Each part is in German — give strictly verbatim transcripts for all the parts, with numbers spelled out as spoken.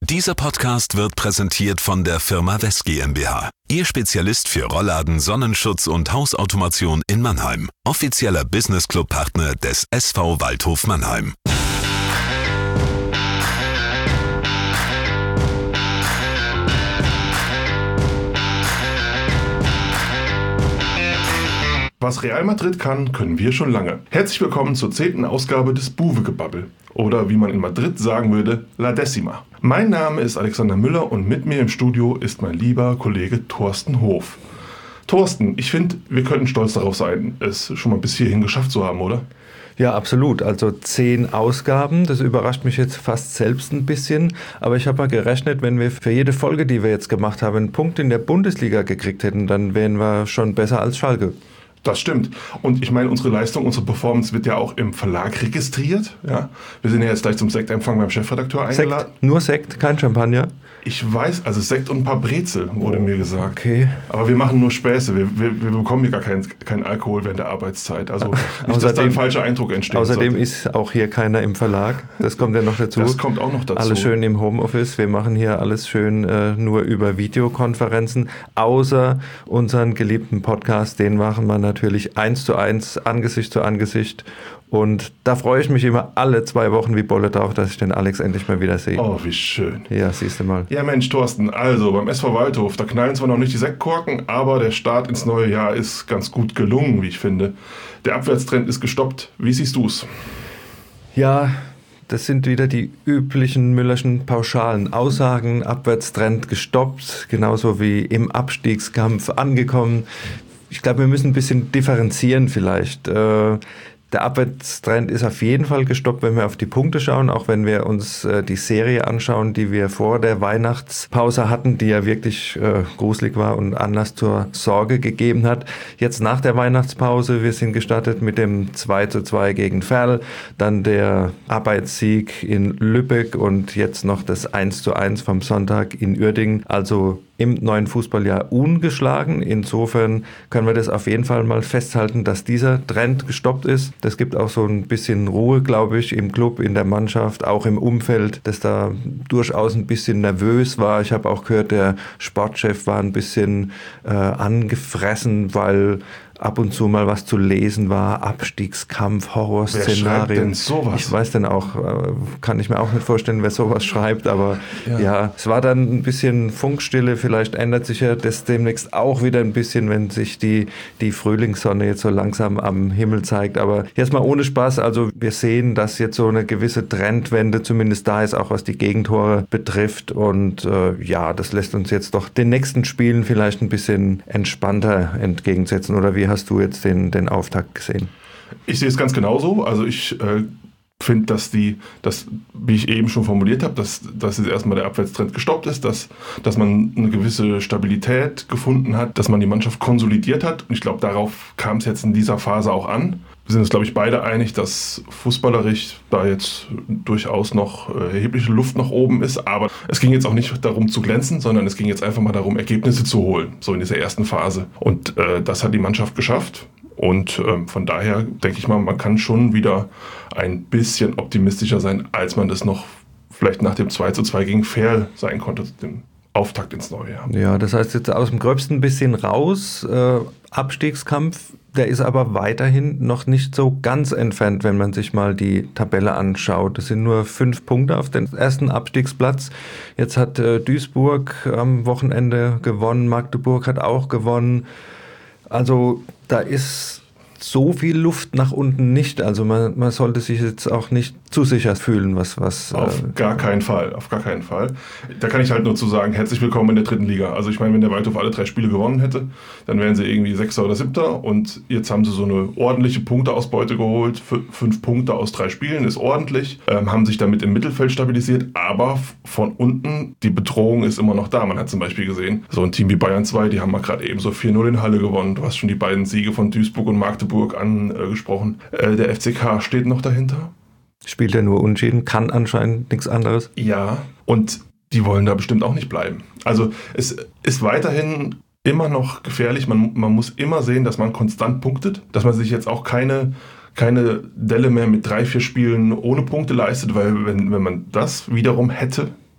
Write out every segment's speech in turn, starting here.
Dieser Podcast wird präsentiert von der Firma West GmbH. Ihr Spezialist für Rollladen, Sonnenschutz und Hausautomation in Mannheim. Offizieller Business Club Partner des S V Waldhof Mannheim. Was Real Madrid kann, können wir schon lange. Herzlich willkommen zur zehnten Ausgabe des Buwe-Gebabbel. Oder wie man in Madrid sagen würde, La Decima. Mein Name ist Alexander Müller und mit mir im Studio ist mein lieber Kollege Thorsten Hof. Thorsten, ich finde, wir könnten stolz darauf sein, es schon mal bis hierhin geschafft zu haben, oder? Ja, absolut. Also zehn Ausgaben, das überrascht mich jetzt fast selbst ein bisschen. Aber ich habe mal gerechnet, wenn wir für jede Folge, die wir jetzt gemacht haben, einen Punkt in der Bundesliga gekriegt hätten, dann wären wir schon besser als Schalke. Das stimmt. Und ich meine, unsere Leistung, unsere Performance wird ja auch im Verlag registriert. Ja? Wir sind ja jetzt gleich zum Sektempfang beim Chefredakteur eingeladen. Sekt, nur Sekt, kein Champagner? Ich weiß, also Sekt und ein paar Brezel, wurde oh, mir gesagt. Okay. Aber wir machen nur Späße. Wir, wir, wir bekommen hier gar keinen kein Alkohol während der Arbeitszeit. Also nicht, außerdem, dass da ein falscher Eindruck entsteht. Außerdem sollte. Ist auch hier keiner im Verlag. Das kommt ja noch dazu. Das kommt auch noch dazu. Alles schön im Homeoffice. Wir machen hier alles schön äh, nur über Videokonferenzen. Außer unseren geliebten Podcast, den machen wir natürlich eins zu eins, Angesicht zu Angesicht. Und da freue ich mich immer alle zwei Wochen wie Bolle drauf, dass ich den Alex endlich mal wieder sehe. Oh, wie schön. Ja, siehst du mal. Ja, Mensch, Thorsten, also beim S V Waldhof, da knallen zwar noch nicht die Sektkorken, aber der Start ins neue Jahr ist ganz gut gelungen, wie ich finde. Der Abwärtstrend ist gestoppt. Wie siehst du es? Ja, das sind wieder die üblichen Müllerschen pauschalen Aussagen. Abwärtstrend gestoppt, genauso wie im Abstiegskampf angekommen. Ich glaube, wir müssen ein bisschen differenzieren vielleicht. Äh, Der Abwärtstrend ist auf jeden Fall gestoppt, wenn wir auf die Punkte schauen, auch wenn wir uns äh, die Serie anschauen, die wir vor der Weihnachtspause hatten, die ja wirklich äh, gruselig war und Anlass zur Sorge gegeben hat. Jetzt nach der Weihnachtspause, wir sind gestartet mit dem zwei zu zwei gegen Verl, dann der Arbeitssieg in Lübeck und jetzt noch das eins zu eins vom Sonntag in Uerdingen. Also im neuen Fußballjahr ungeschlagen. Insofern können wir das auf jeden Fall mal festhalten, dass dieser Trend gestoppt ist. Das gibt auch so ein bisschen Ruhe, glaube ich, im Club, in der Mannschaft, auch im Umfeld, das da durchaus ein bisschen nervös war. Ich habe auch gehört, der Sportchef war ein bisschen äh, angefressen, weil ab und zu mal was zu lesen war, Abstiegskampf, Horrorszenarien. Wer schreibt denn sowas? Ich weiß denn auch, kann ich mir auch nicht vorstellen, wer sowas schreibt, aber ja. ja, es war dann ein bisschen Funkstille, vielleicht ändert sich ja das demnächst auch wieder ein bisschen, wenn sich die, die Frühlingssonne jetzt so langsam am Himmel zeigt, aber jetzt mal ohne Spaß, also wir sehen, dass jetzt so eine gewisse Trendwende zumindest da ist, auch was die Gegentore betrifft und äh, ja, das lässt uns jetzt doch den nächsten Spielen vielleicht ein bisschen entspannter entgegensetzen, oder wie hast du jetzt den, den Auftakt gesehen? Ich sehe es ganz genauso. Also ich äh, finde, dass die, dass, wie ich eben schon formuliert habe, dass, dass jetzt erstmal der Abwärtstrend gestoppt ist, dass, dass man eine gewisse Stabilität gefunden hat, dass man die Mannschaft konsolidiert hat. Und ich glaube, darauf kam es jetzt in dieser Phase auch an. Wir sind uns, glaube ich, beide einig, dass fußballerisch da jetzt durchaus noch erhebliche Luft nach oben ist. Aber es ging jetzt auch nicht darum zu glänzen, sondern es ging jetzt einfach mal darum, Ergebnisse zu holen, so in dieser ersten Phase. Und äh, das hat die Mannschaft geschafft. Und äh, von daher denke ich mal, man kann schon wieder ein bisschen optimistischer sein, als man das noch vielleicht nach dem zwei zu zwei gegen Verl sein konnte, dem Auftakt ins neue Jahr. Ja, das heißt jetzt aus dem Gröbsten ein bisschen raus. Äh, Abstiegskampf, der ist aber weiterhin noch nicht so ganz entfernt, wenn man sich mal die Tabelle anschaut. Es sind nur fünf Punkte auf den ersten Abstiegsplatz. Jetzt hat äh, Duisburg am Wochenende gewonnen, Magdeburg hat auch gewonnen. Also da ist so viel Luft nach unten nicht. Also man, man sollte sich jetzt auch nicht zu sicher fühlen, was... was auf äh, gar keinen Fall, auf gar keinen Fall. Da kann ich halt nur zu sagen, herzlich willkommen in der dritten Liga. Also ich meine, wenn der Waldhof alle drei Spiele gewonnen hätte, dann wären sie irgendwie Sechster oder Siebter und jetzt haben sie so eine ordentliche Punkteausbeute geholt. F- fünf Punkte aus drei Spielen ist ordentlich, ähm, haben sich damit im Mittelfeld stabilisiert, aber von unten, die Bedrohung ist immer noch da. Man hat zum Beispiel gesehen, so ein Team wie Bayern zwei, die haben mal gerade eben so vier null in Halle gewonnen. Du hast schon die beiden Siege von Duisburg und Magdeburg angesprochen. Äh, der F C K steht noch dahinter. Spielt er nur unentschieden, kann anscheinend nichts anderes. Ja, und die wollen da bestimmt auch nicht bleiben. Also es ist weiterhin immer noch gefährlich. Man, man muss immer sehen, dass man konstant punktet, dass man sich jetzt auch keine, keine Delle mehr mit drei, vier Spielen ohne Punkte leistet, weil wenn, wenn man das wiederum hätte,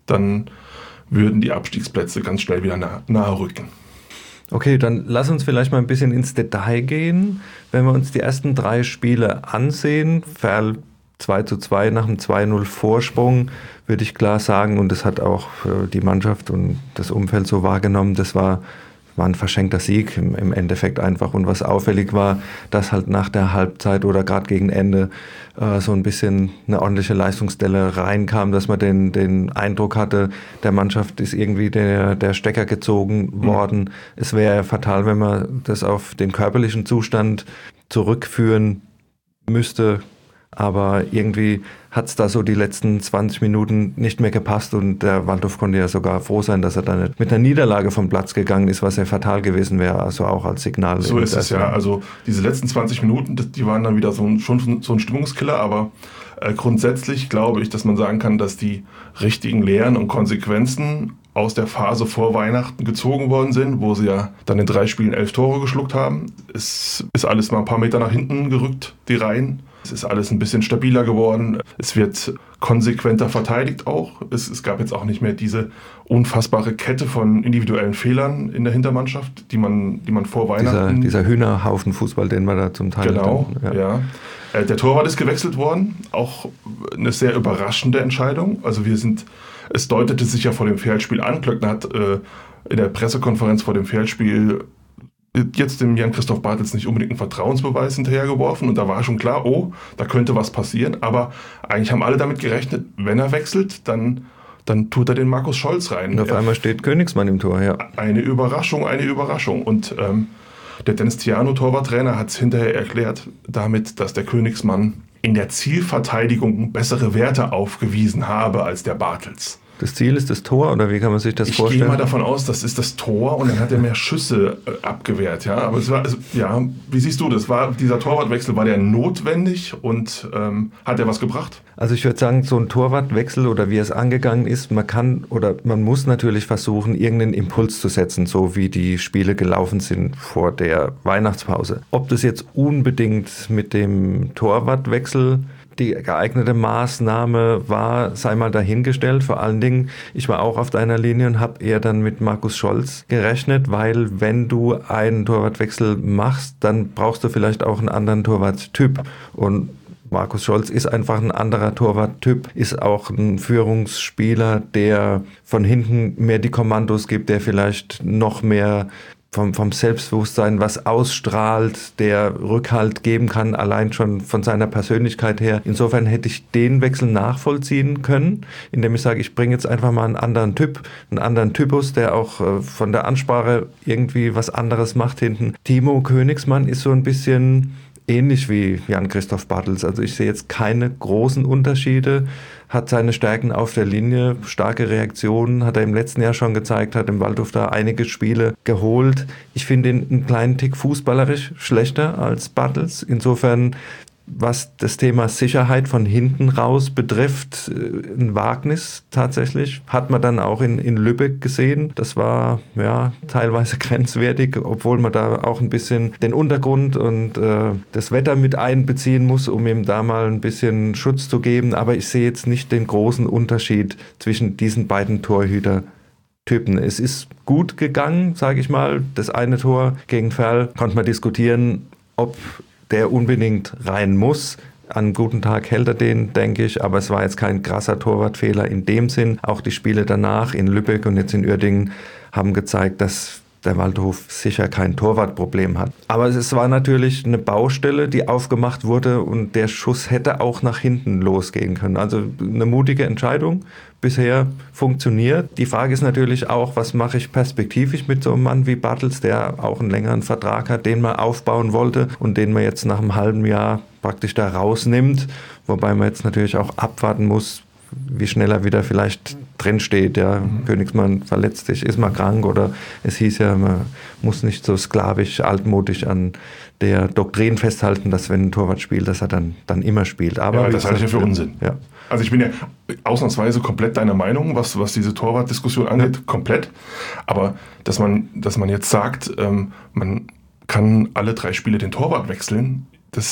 dann würden die Abstiegsplätze ganz schnell wieder nah, nahe rücken. Okay, dann lass uns vielleicht mal ein bisschen ins Detail gehen. Wenn wir uns die ersten drei Spiele ansehen, Verl zwei zu zwei nach einem zwei null Vorsprung, würde ich klar sagen, und das hat auch die Mannschaft und das Umfeld so wahrgenommen, das war, war ein verschenkter Sieg im, im Endeffekt einfach. Und was auffällig war, dass halt nach der Halbzeit oder gerade gegen Ende äh, so ein bisschen eine ordentliche Leistungsdelle reinkam, dass man den, den Eindruck hatte, der Mannschaft ist irgendwie der, der Stecker gezogen worden. Mhm. Es wäre fatal, wenn man das auf den körperlichen Zustand zurückführen müsste. Aber irgendwie hat es da so die letzten zwanzig Minuten nicht mehr gepasst und der Waldhof konnte ja sogar froh sein, dass er da nicht mit einer Niederlage vom Platz gegangen ist, was ja fatal gewesen wäre, also auch als Signal. So ist es ja, also diese letzten zwanzig Minuten, die waren dann wieder so ein, schon so ein Stimmungskiller, aber äh, grundsätzlich glaube ich, dass man sagen kann, dass die richtigen Lehren und Konsequenzen aus der Phase vor Weihnachten gezogen worden sind, wo sie ja dann in drei Spielen elf Tore geschluckt haben. Es ist alles mal ein paar Meter nach hinten gerückt, die Reihen. Es ist alles ein bisschen stabiler geworden. Es wird konsequenter verteidigt auch. Es, es gab jetzt auch nicht mehr diese unfassbare Kette von individuellen Fehlern in der Hintermannschaft, die man, die man vor Weihnachten... Dieser, dieser Hühnerhaufen Fußball, den wir da zum Teil... Genau, dann, ja. ja. Der Torwart ist gewechselt worden. Auch eine sehr überraschende Entscheidung. Also wir sind... Es deutete sich ja vor dem Fehlspiel an. Klöckner hat äh, in der Pressekonferenz vor dem Fehlspiel jetzt dem Jan-Christoph Bartels nicht unbedingt einen Vertrauensbeweis hinterhergeworfen und da war schon klar, oh, da könnte was passieren, aber eigentlich haben alle damit gerechnet, wenn er wechselt, dann, dann tut er den Markus Scholz rein. Und auf er, einmal steht Königsmann im Tor, ja. Eine Überraschung, eine Überraschung und ähm, der Dennis Tiano, Torwarttrainer, hat es hinterher erklärt damit, dass der Königsmann in der Zielverteidigung bessere Werte aufgewiesen habe als der Bartels. Das Ziel ist das Tor, oder wie kann man sich das ich vorstellen? Ich gehe mal davon aus, das ist das Tor und dann hat er mehr Schüsse äh, abgewehrt. Ja, aber es war, es, ja, wie siehst du das? War, dieser Torwartwechsel, war der notwendig und ähm, hat er was gebracht? Also ich würde sagen, so ein Torwartwechsel oder wie es angegangen ist, man kann oder man muss natürlich versuchen, irgendeinen Impuls zu setzen, so wie die Spiele gelaufen sind vor der Weihnachtspause. Ob das jetzt unbedingt mit dem Torwartwechsel die geeignete Maßnahme war, sei mal dahingestellt. Vor allen Dingen, ich war auch auf deiner Linie und habe eher dann mit Markus Scholz gerechnet, weil wenn du einen Torwartwechsel machst, dann brauchst du vielleicht auch einen anderen Torwarttyp. Und Markus Scholz ist einfach ein anderer Torwarttyp, ist auch ein Führungsspieler, der von hinten mehr die Kommandos gibt, der vielleicht noch mehr Vom, vom Selbstbewusstsein was ausstrahlt, der Rückhalt geben kann, allein schon von seiner Persönlichkeit her. Insofern hätte ich den Wechsel nachvollziehen können, indem ich sage, ich bringe jetzt einfach mal einen anderen Typ, einen anderen Typus, der auch äh, von der Ansprache irgendwie was anderes macht hinten. Timo Königsmann ist so ein bisschen ähnlich wie Jan-Christoph Bartels. Also ich sehe jetzt keine großen Unterschiede, hat seine Stärken auf der Linie, starke Reaktionen, hat er im letzten Jahr schon gezeigt, hat im Waldhof da einige Spiele geholt. Ich finde ihn einen kleinen Tick fußballerisch schlechter als Bartels. Insofern, was das Thema Sicherheit von hinten raus betrifft, ein Wagnis tatsächlich. Hat man dann auch in, in Lübeck gesehen. Das war ja teilweise grenzwertig, obwohl man da auch ein bisschen den Untergrund und äh, das Wetter mit einbeziehen muss, um ihm da mal ein bisschen Schutz zu geben. Aber ich sehe jetzt nicht den großen Unterschied zwischen diesen beiden Torhüter-Typen. Es ist gut gegangen, sage ich mal. Das eine Tor gegen Verl konnte man diskutieren, ob der unbedingt rein muss. An einem guten Tag hält er den, denke ich, aber es war jetzt kein krasser Torwartfehler in dem Sinn. Auch die Spiele danach in Lübeck und jetzt in Uerdingen haben gezeigt, dass der Waldhof sicher kein Torwartproblem hat. Aber es war natürlich eine Baustelle, die aufgemacht wurde und der Schuss hätte auch nach hinten losgehen können. Also eine mutige Entscheidung. Bisher funktioniert. Die Frage ist natürlich auch, was mache ich perspektivisch mit so einem Mann wie Bartels, der auch einen längeren Vertrag hat, den man aufbauen wollte und den man jetzt nach einem halben Jahr praktisch da rausnimmt. Wobei man jetzt natürlich auch abwarten muss, wie schnell er wieder vielleicht drinsteht. Ja, mhm. Königsmann verletzt sich, ist mal krank oder es hieß ja, man muss nicht so sklavisch, altmodisch an der Doktrin festhalten, dass wenn ein Torwart spielt, dass er dann, dann immer spielt. Aber ja, das halte ich ja für Unsinn. Ja. Also ich bin ja ausnahmsweise komplett deiner Meinung, was, was diese Torwartdiskussion angeht, ja. komplett. Aber dass man, dass man jetzt sagt, ähm, man kann alle drei Spiele den Torwart wechseln, das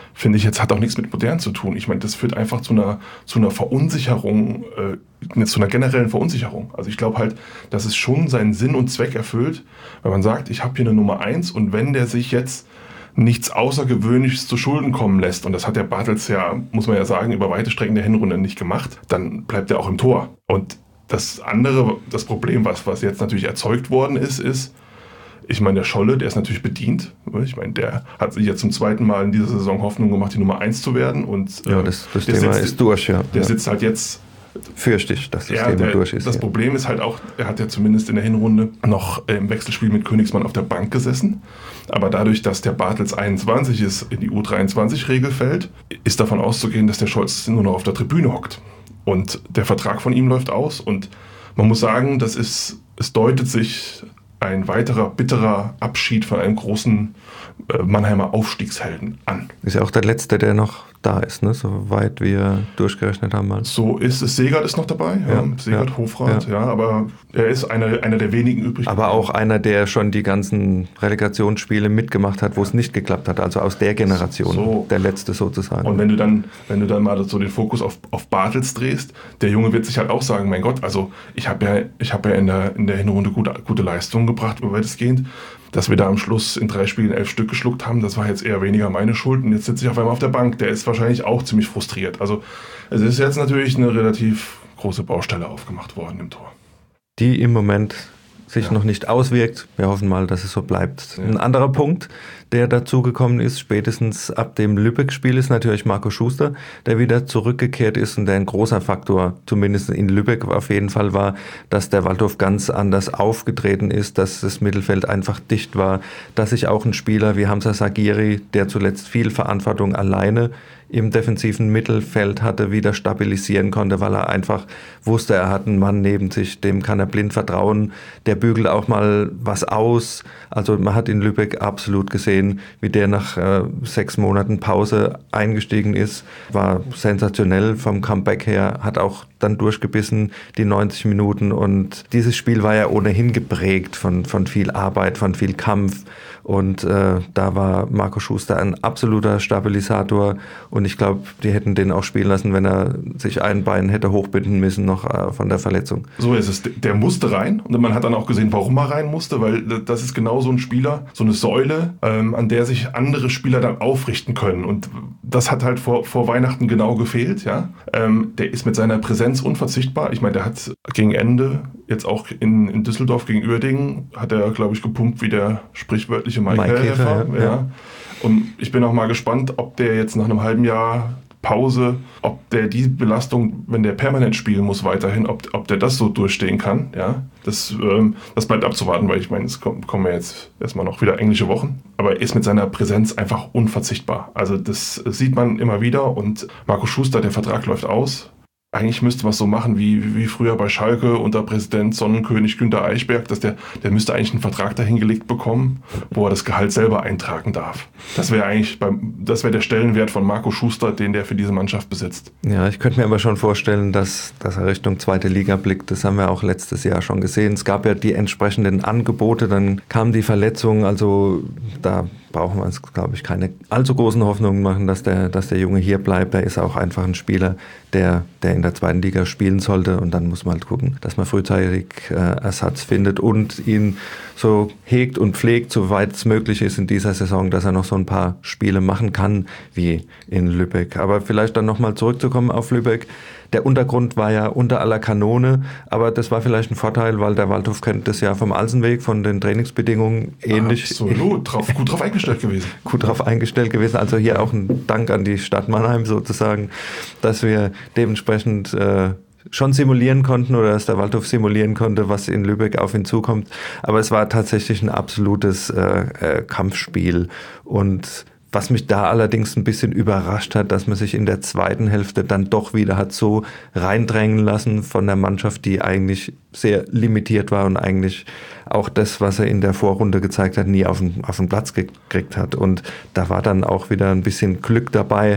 finde ich, jetzt hat auch nichts mit modern zu tun. Ich meine, das führt einfach zu einer, zu einer Verunsicherung, äh, zu einer generellen Verunsicherung. Also ich glaube halt, dass es schon seinen Sinn und Zweck erfüllt, wenn man sagt, ich habe hier eine Nummer eins und wenn der sich jetzt nichts Außergewöhnliches zu Schulden kommen lässt, und das hat der Bartels ja, muss man ja sagen, über weite Strecken der Hinrunde nicht gemacht, dann bleibt er auch im Tor. Und das andere, das Problem, was, was jetzt natürlich erzeugt worden ist, ist, ich meine, der Scholle, der ist natürlich bedient. Ich meine, der hat sich jetzt zum zweiten Mal in dieser Saison Hoffnung gemacht, die Nummer eins zu werden. Und, ja, das, das Thema sitzt, ist durch, ja. Der ja. sitzt halt jetzt... Fürchte ich, dass das ja, Thema der, durch ist. Das ja. Problem ist halt auch, er hat ja zumindest in der Hinrunde noch im Wechselspiel mit Königsmann auf der Bank gesessen. Aber dadurch, dass der Bartels einundzwanzig ist, in die U dreiundzwanzig-Regel fällt, ist davon auszugehen, dass der Scholz nur noch auf der Tribüne hockt. Und der Vertrag von ihm läuft aus. Und man muss sagen, das ist, es deutet sich ein weiterer bitterer Abschied von einem großen äh, Mannheimer Aufstiegshelden an. Ist ja auch der Letzte, der noch da ist, ne? Soweit wir durchgerechnet haben. Mal. So ist es. Segert ist noch dabei, ja. Ja, Segert, ja, Hofrat, ja. ja, aber er ist einer, einer der wenigen übrig. Aber auch einer, der schon die ganzen Relegationsspiele mitgemacht hat, wo es nicht geklappt hat, also aus der Generation, so. Der Letzte sozusagen. Und wenn du dann, wenn du dann mal so den Fokus auf, auf Bartels drehst, der Junge wird sich halt auch sagen, mein Gott, also ich habe ja, ich habe ja in der, in der Hinrunde gute, gute Leistungen gebracht, weitestgehend. Dass wir da am Schluss in drei Spielen elf Stück geschluckt haben, das war jetzt eher weniger meine Schuld. Und jetzt sitze ich auf einmal auf der Bank. Der ist wahrscheinlich auch ziemlich frustriert. Also es ist jetzt natürlich eine relativ große Baustelle aufgemacht worden im Tor. Die im Moment sich ja. noch nicht auswirkt. Wir hoffen mal, dass es so bleibt. Ja. Ein anderer Punkt, der dazugekommen ist, spätestens ab dem Lübeck-Spiel, ist natürlich Marco Schuster, der wieder zurückgekehrt ist und der ein großer Faktor, zumindest in Lübeck auf jeden Fall war, dass der Waldhof ganz anders aufgetreten ist, dass das Mittelfeld einfach dicht war, dass sich auch ein Spieler wie Hamza Sagiri, der zuletzt viel Verantwortung alleine im defensiven Mittelfeld hatte, wieder stabilisieren konnte, weil er einfach wusste, er hat einen Mann neben sich, dem kann er blind vertrauen, der bügelt auch mal was aus. Also man hat in Lübeck absolut gesehen, wie der nach äh, sechs Monaten Pause eingestiegen ist, war sensationell vom Comeback her, hat auch dann durchgebissen, die neunzig Minuten, und dieses Spiel war ja ohnehin geprägt von, von viel Arbeit, von viel Kampf, und äh, da war Marco Schuster ein absoluter Stabilisator, und ich glaube, die hätten den auch spielen lassen, wenn er sich ein Bein hätte hochbinden müssen noch äh, von der Verletzung. So ist es. Der musste rein, und man hat dann auch gesehen, warum er rein musste, weil das ist genau so ein Spieler, so eine Säule, ähm, an der sich andere Spieler dann aufrichten können, und das hat halt vor, vor Weihnachten genau gefehlt. Ja? Ähm, der ist mit seiner Präsenz unverzichtbar. Ich meine, der hat gegen Ende, jetzt auch in, in Düsseldorf gegen Uerdingen, hat er, glaube ich, gepumpt wie der sprichwörtliche Mike, Mike Helfer. Ja, ja. Und ich bin auch mal gespannt, ob der jetzt nach einem halben Jahr Pause, ob der die Belastung, wenn der permanent spielen muss weiterhin, ob, ob der das so durchstehen kann. Ja, das, ähm, das bleibt abzuwarten, weil ich meine, es kommen, kommen ja jetzt erstmal noch wieder englische Wochen. Aber er ist mit seiner Präsenz einfach unverzichtbar. Also das sieht man immer wieder, und Marco Schuster, der Vertrag läuft aus. Eigentlich müsste man es so machen wie, wie früher bei Schalke unter Präsident Sonnenkönig Günter Eichberg, dass der, der müsste eigentlich einen Vertrag dahingelegt bekommen, wo er das Gehalt selber eintragen darf. Das wäre eigentlich beim, das wäre der Stellenwert von Marco Schuster, den der für diese Mannschaft besitzt. Ja, ich könnte mir aber schon vorstellen, dass, dass er Richtung zweite Liga blickt. Das haben wir auch letztes Jahr schon gesehen. Es gab ja die entsprechenden Angebote, dann kam die Verletzung, also da brauchen wir uns, glaube ich, keine allzu großen Hoffnungen machen, dass der, dass der Junge hier bleibt. Er ist auch einfach ein Spieler, der, der in der zweiten Liga spielen sollte, und dann muss man halt gucken, dass man frühzeitig äh, Ersatz findet und ihn so hegt und pflegt, soweit es möglich ist in dieser Saison, dass er noch so ein paar Spiele machen kann, wie in Lübeck. Aber vielleicht dann nochmal zurückzukommen auf Lübeck. Der Untergrund war ja unter aller Kanone, aber das war vielleicht ein Vorteil, weil der Waldhof kennt das ja vom Alsenweg, von den Trainingsbedingungen ähnlich. Absolut, drauf, gut drauf eingestellt gewesen. Gut drauf eingestellt gewesen, also hier auch ein Dank an die Stadt Mannheim sozusagen, dass wir dementsprechend äh, schon simulieren konnten, oder dass der Waldhof simulieren konnte, was in Lübeck auf ihn zukommt. Aber es war tatsächlich ein absolutes äh, äh, Kampfspiel, und was mich da allerdings ein bisschen überrascht hat, dass man sich in der zweiten Hälfte dann doch wieder hat so reindrängen lassen von der Mannschaft, die eigentlich sehr limitiert war und eigentlich auch das, was er in der Vorrunde gezeigt hat, nie auf den, auf den Platz gekriegt hat. Und da war dann auch wieder ein bisschen Glück dabei,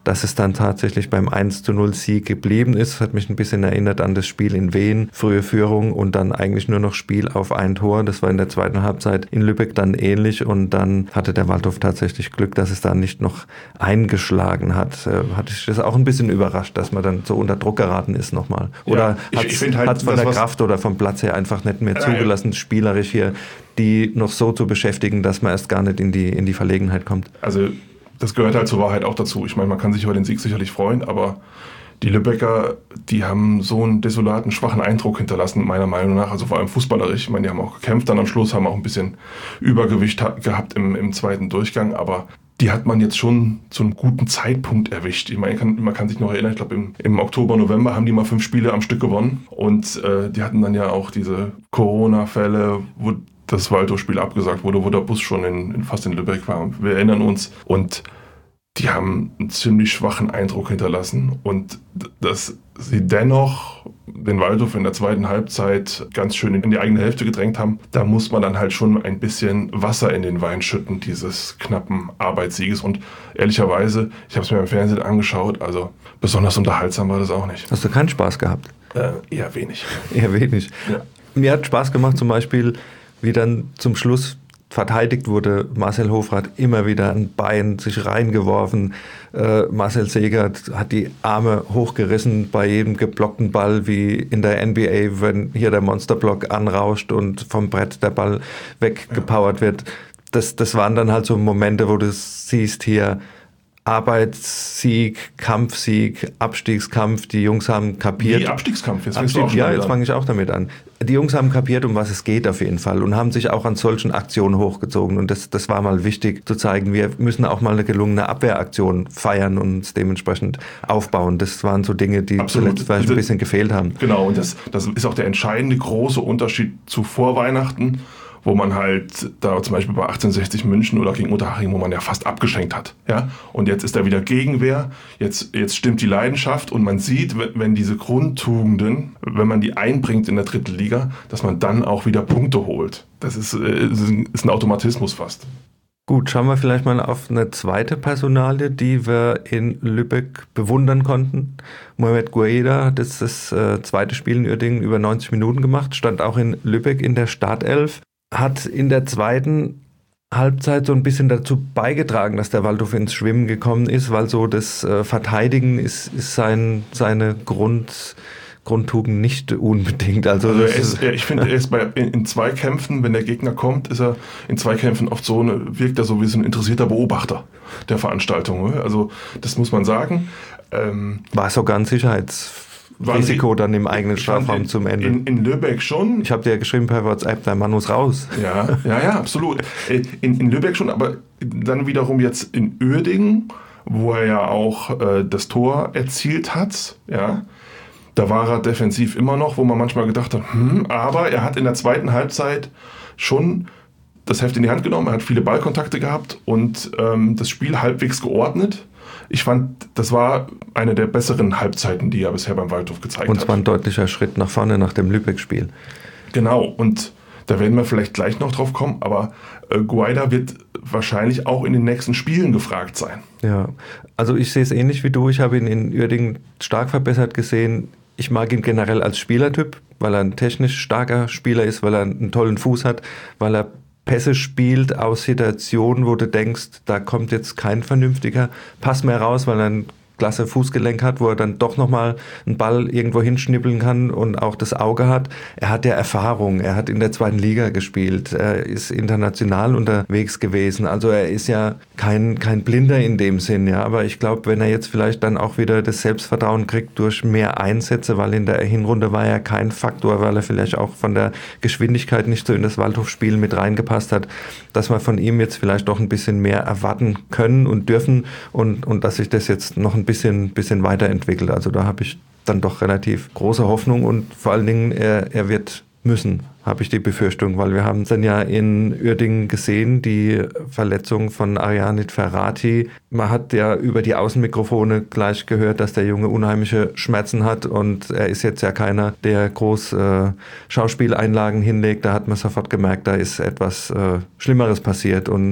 dass es dann tatsächlich beim eins zu null Sieg geblieben ist. Hat mich ein bisschen erinnert an das Spiel in Wien, frühe Führung und dann eigentlich nur noch Spiel auf ein Tor. Das war in der zweiten Halbzeit in Lübeck dann ähnlich und dann hatte der Waldhof tatsächlich Glück, dass es da nicht noch eingeschlagen hat. Äh, hatte ich das auch ein bisschen überrascht, dass man dann so unter Druck geraten ist nochmal. Oder ja, hat es halt, von der Kraft oder vom Platz her einfach nicht mehr zugelassen, äh, spielerisch hier die noch so zu beschäftigen, dass man erst gar nicht in die, in die Verlegenheit kommt. Also das gehört halt zur Wahrheit auch dazu. Ich meine, man kann sich über den Sieg sicherlich freuen, aber die Lübecker, die haben so einen desolaten, schwachen Eindruck hinterlassen, meiner Meinung nach. Also vor allem fußballerisch. Ich meine, die haben auch gekämpft dann am Schluss, haben auch ein bisschen Übergewicht gehabt im, im zweiten Durchgang, aber die hat man jetzt schon zu einem guten Zeitpunkt erwischt. Ich meine, man kann, man kann sich noch erinnern, ich glaube im, im Oktober, November haben die mal fünf Spiele am Stück gewonnen und äh, die hatten dann ja auch diese Corona-Fälle, wo das Waldhof-Spiel abgesagt wurde, wo der Bus schon in, in fast in Lübeck war. Wir erinnern uns. Und die haben einen ziemlich schwachen Eindruck hinterlassen. Und dass sie dennoch den Waldhof in der zweiten Halbzeit ganz schön in die eigene Hälfte gedrängt haben, da muss man dann halt schon ein bisschen Wasser in den Wein schütten, dieses knappen Arbeitssieges. Und ehrlicherweise, ich habe es mir im Fernsehen angeschaut, also besonders unterhaltsam war das auch nicht. Hast du keinen Spaß gehabt? Äh, eher wenig. Eher wenig. Ja. Mir hat Spaß gemacht zum Beispiel, wie dann zum Schluss verteidigt wurde. Marcel Hofrath immer wieder ein Bein sich reingeworfen. Äh, Marcel Segert hat die Arme hochgerissen bei jedem geblockten Ball, wie in der N B A, wenn hier der Monsterblock anrauscht und vom Brett der Ball weggepowert wird. Das, das waren dann halt so Momente, wo du siehst hier, Arbeitssieg, Kampfsieg, Abstiegskampf, die Jungs haben kapiert. Wie Abstiegskampf? Jetzt Abstieg, ja, jetzt fange ich auch damit an. Die Jungs haben kapiert, um was es geht auf jeden Fall und haben sich auch an solchen Aktionen hochgezogen und das, das war mal wichtig zu zeigen, wir müssen auch mal eine gelungene Abwehraktion feiern und uns dementsprechend aufbauen. Das waren so Dinge, die Absolut. zuletzt vielleicht ein bisschen gefehlt haben. Genau, und das, das ist auch der entscheidende große Unterschied zu Vorweihnachten, wo man halt da zum Beispiel bei achtzehnhundertsechzig München oder gegen Unterhaching, wo man ja fast abgeschenkt hat. Ja? Und jetzt ist da wieder Gegenwehr, jetzt, jetzt stimmt die Leidenschaft und man sieht, wenn diese Grundtugenden, wenn man die einbringt in der dritten Liga, dass man dann auch wieder Punkte holt. Das ist, ist ein Automatismus fast. Gut, schauen wir vielleicht mal auf eine zweite Personalie, die wir in Lübeck bewundern konnten. Mohamed Guaida hat jetzt das äh, zweite Spiel in Uerdingen über neunzig Minuten gemacht, stand auch in Lübeck in der Startelf. Hat in der zweiten Halbzeit so ein bisschen dazu beigetragen, dass der Waldhof ins Schwimmen gekommen ist, weil so das äh, Verteidigen ist, ist sein, seine Grund, Grundtugend nicht unbedingt. Also, also er ist, er, ich finde, er ist bei, in, in Zweikämpfen, wenn der Gegner kommt, ist er in Zweikämpfen oft so, eine, wirkt er so wie so ein interessierter Beobachter der Veranstaltung. Also das muss man sagen. Ähm, War sogar ein Sicherheits Risiko dann im eigenen Strafraum in, zum Ende. In, in Lübeck schon. Ich habe dir ja geschrieben per WhatsApp, dein Mann muss raus. Ja, ja, ja, absolut. In, in Lübeck schon, aber dann wiederum jetzt in Uerdingen, wo er ja auch äh, das Tor erzielt hat, ja, da war er defensiv immer noch, wo man manchmal gedacht hat, hm, aber er hat in der zweiten Halbzeit schon das Heft in die Hand genommen, er hat viele Ballkontakte gehabt und ähm, das Spiel halbwegs geordnet. Ich fand, das war eine der besseren Halbzeiten, die er bisher beim Waldhof gezeigt hat. Und es war ein deutlicher Schritt nach vorne nach dem Lübeck-Spiel. Genau, und da werden wir vielleicht gleich noch drauf kommen, aber äh, Guaida wird wahrscheinlich auch in den nächsten Spielen gefragt sein. Ja, also ich sehe es ähnlich wie du. Ich habe ihn in Uerdingen stark verbessert gesehen. Ich mag ihn generell als Spielertyp, weil er ein technisch starker Spieler ist, weil er einen tollen Fuß hat, weil er Pässe spielt aus Situationen, wo du denkst, da kommt jetzt kein vernünftiger Pass mehr raus, weil er ein klasse Fußgelenk hat, wo er dann doch nochmal einen Ball irgendwo hinschnippeln kann und auch das Auge hat. Er hat ja Erfahrung, er hat in der zweiten Liga gespielt, er ist international unterwegs gewesen, also er ist ja kein, kein Blinder in dem Sinn, ja, aber ich glaube, wenn er jetzt vielleicht dann auch wieder das Selbstvertrauen kriegt durch mehr Einsätze, weil in der Hinrunde war er kein Faktor, weil er vielleicht auch von der Geschwindigkeit nicht so in das Waldhof-Spiel mit reingepasst hat, dass wir von ihm jetzt vielleicht doch ein bisschen mehr erwarten können und dürfen und, und dass sich das jetzt noch ein bisschen, bisschen weiterentwickelt. Also da habe ich dann doch relativ große Hoffnung und vor allen Dingen, er, er wird müssen, habe ich die Befürchtung, weil wir haben es dann ja in Uerdingen gesehen, die Verletzung von Arianit Ferrati. Man hat ja über die Außenmikrofone gleich gehört, dass der Junge unheimliche Schmerzen hat und er ist jetzt ja keiner, der groß äh, Schauspieleinlagen hinlegt. Da hat man sofort gemerkt, da ist etwas äh, Schlimmeres passiert und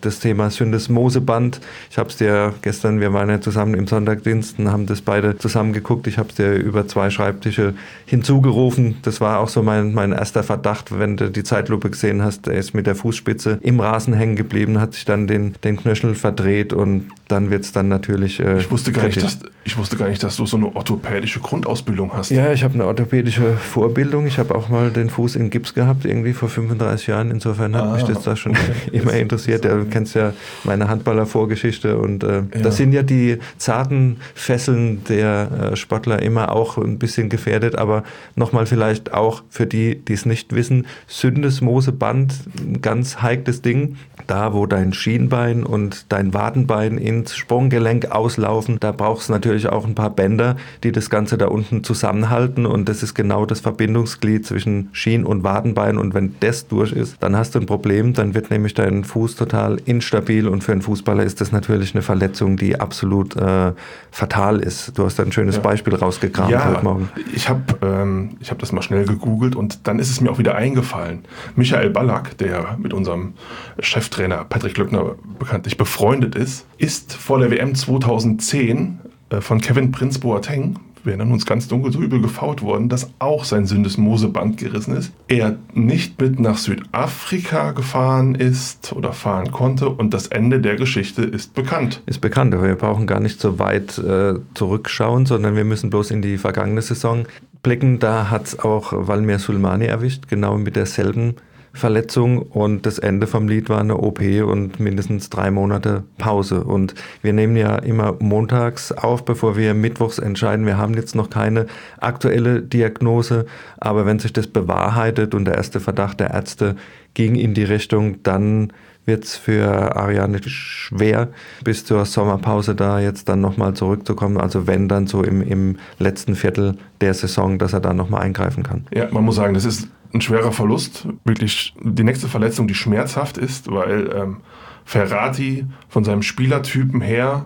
das Thema Syndesmoseband. Ich habe es dir gestern, wir waren ja zusammen im Sonntagdienst und haben das beide zusammen geguckt. Ich habe es dir über zwei Schreibtische hinzugerufen. Das war auch so mein, mein erster Verdacht, wenn du die Zeitlupe gesehen hast. Er ist mit der Fußspitze im Rasen hängen geblieben, hat sich dann den, den Knöchel verdreht und dann wird es dann natürlich äh, ich wusste gar nicht, dass, ich wusste gar nicht, dass du so eine orthopädische Grundausbildung hast. Ja, ich habe eine orthopädische Vorbildung. Ich habe auch mal den Fuß in Gips gehabt, irgendwie vor fünfunddreißig Jahren. Insofern hat ah, mich das da schon okay. immer interessiert. Ja, du kennst ja meine Handballer-Vorgeschichte und äh, ja. das sind ja die zarten Fesseln der äh, Sportler immer auch ein bisschen gefährdet, aber nochmal vielleicht auch für die, die es nicht wissen, Syndesmoseband, ein ganz heikles Ding. Da, wo dein Schienbein und dein Wadenbein ins Sprunggelenk auslaufen, da brauchst du natürlich auch ein paar Bänder, die das Ganze da unten zusammenhalten und das ist genau das Verbindungsglied zwischen Schien- und Wadenbein und wenn das durch ist, dann hast du ein Problem, dann wird nämlich dein Fuß total instabil und für einen Fußballer ist das natürlich eine Verletzung, die absolut äh, fatal ist. Du hast da ein schönes ja. Beispiel rausgekramt ja, heute Morgen. Ich habe ähm, ich hab das mal schnell gegoogelt und dann ist es mir auch wieder eingefallen. Michael Ballack, der mit unserem Cheftrainer Patrick Glöckner bekanntlich befreundet ist, ist vor der W M zweitausendzehn äh, von Kevin Prince Boateng, wir erinnern uns ganz dunkel, so übel gefoult worden, dass auch sein Syndesmoseband gerissen ist. Er nicht mit nach Südafrika gefahren ist oder fahren konnte und das Ende der Geschichte ist bekannt. Ist bekannt, aber wir brauchen gar nicht so weit äh, zurückschauen, sondern wir müssen bloß in die vergangene Saison blicken. Da hat es auch Valmir Sulmani erwischt, genau mit derselben Verletzung und das Ende vom Lied war eine O P und mindestens drei Monate Pause. Und wir nehmen ja immer montags auf, bevor wir mittwochs entscheiden. Wir haben jetzt noch keine aktuelle Diagnose, aber wenn sich das bewahrheitet und der erste Verdacht der Ärzte ging in die Richtung, dann wird es für Ariane schwer, bis zur Sommerpause da jetzt dann nochmal zurückzukommen. Also wenn dann so im, im letzten Viertel der Saison, dass er da nochmal eingreifen kann. Ja, man muss sagen, das ist ein schwerer Verlust. Wirklich die nächste Verletzung, die schmerzhaft ist, weil ähm, Verratti von seinem Spielertypen her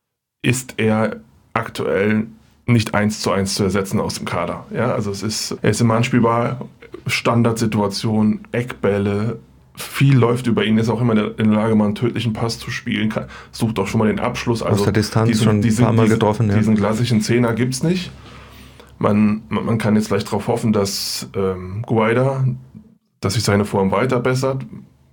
ist er aktuell nicht eins zu eins zu ersetzen aus dem Kader. Ja, also es ist, er ist immer anspielbar, Standardsituation, Eckbälle, viel läuft über ihn, ist auch immer in der Lage, mal einen tödlichen Pass zu spielen, kann, sucht auch schon mal den Abschluss. Also aus der Distanz diesen, schon diesen, ein paar Mal diesen, getroffen. Ja. Diesen klassischen Zehner gibt es nicht. Man, man, man kann jetzt vielleicht darauf hoffen, dass ähm, Guaida, dass sich seine Form weiter bessert.